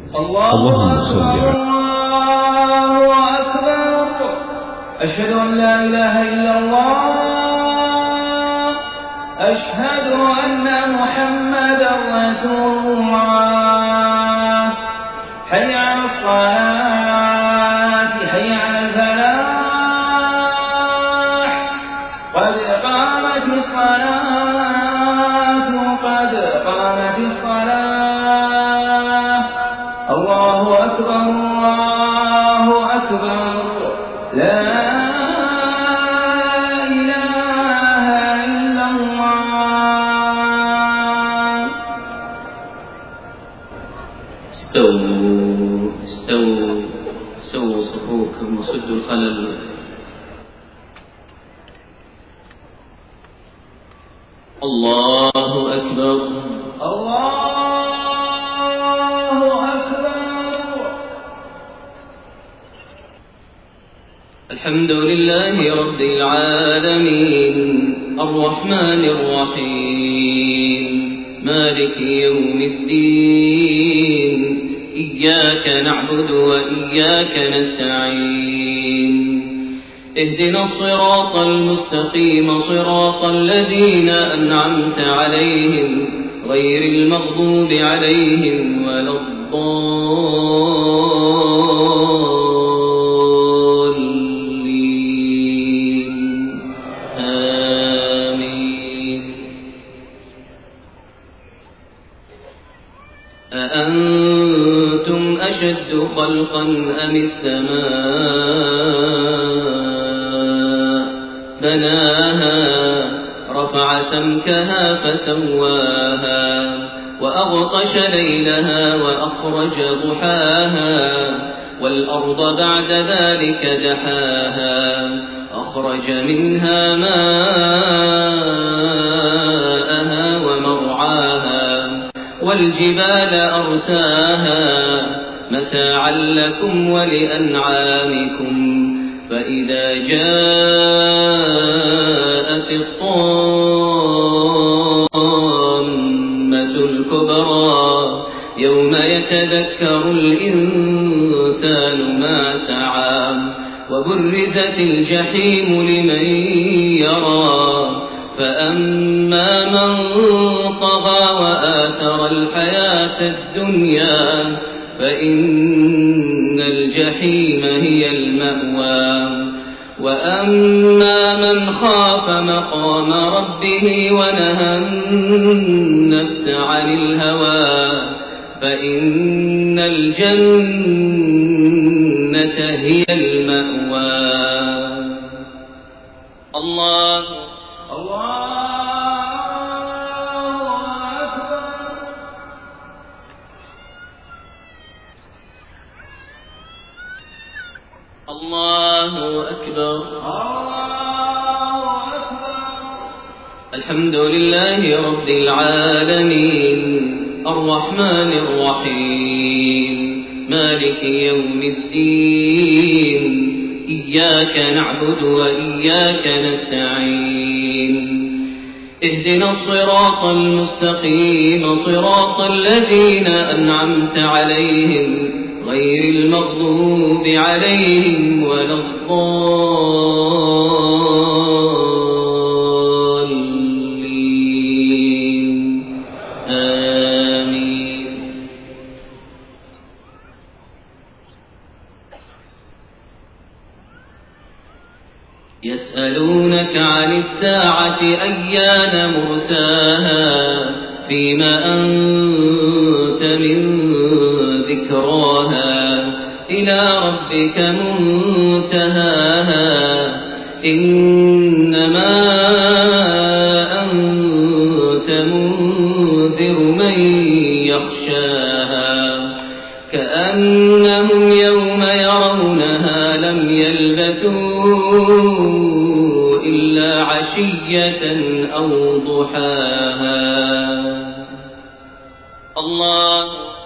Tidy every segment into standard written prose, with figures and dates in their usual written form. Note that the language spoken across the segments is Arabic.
اللهم صل على الله أكبر. أشهد أن لا إله إلا الله. أشهد أن محمدا رسول الله. حي على الصلاة، حي على الفلاح، قد قامت الصلاة، قد قامت الصلاة. الله أكبر، الله أكبر، لا إله إلا الله. استووا استووا سووا صفوفكم وسدوا الخلل. الله أكبر، الله أكبر. الحمد لله رب العالمين، الرحمن الرحيم، مالك يوم الدين، إياك نعبد وإياك نستعين. اهدنا الصراط المستقيم، صراط الذين أنعمت عليهم، غير المغضوب عليهم ولا الضالين. آمين. أأنتم أشد خلقا أم السماء بناها رفع سمكها فسواها وأغطش ليلها وأخرج ضحاها والأرض بعد ذلك دحاها أخرج منها ماءها ومرعاها والجبال أرساها متاعا لكم ولأنعامكم. فإذا جاءت الطامة الكبرى يوم يتذكر الإنسان ما سعى وبرزت الجحيم لمن يرى. فأما من طغى وآثر الحياة الدنيا فإن الجحيم هي المأوى. وأما من خاف مقام ربه ونهى النفس عن الهوى فإن الجنة هي المأوى. الله الله أكبر. الحمد لله رب العالمين، الرحمن الرحيم، مالك يوم الدين، إياك نعبد وإياك نستعين. اهدنا الصراط المستقيم، صراط الذين أنعمت عليهم، غير المغضوب عليهم ولا الضالين. آمين. يسألونك عن الساعة أيان مرساها فيما أنت من ذكراها إلى ربك منتهاها. إنما أنت منذر من يخشاها كأنهم يوم يرونها لم يلبثوا إلا عشية أو ضحاها. الله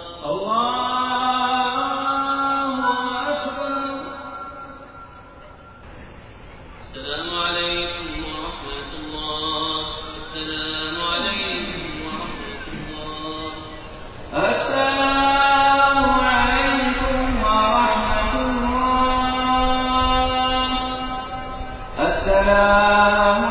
السلام عليكم ورحمة الله. السلام عليكم ورحمة الله. السلام الله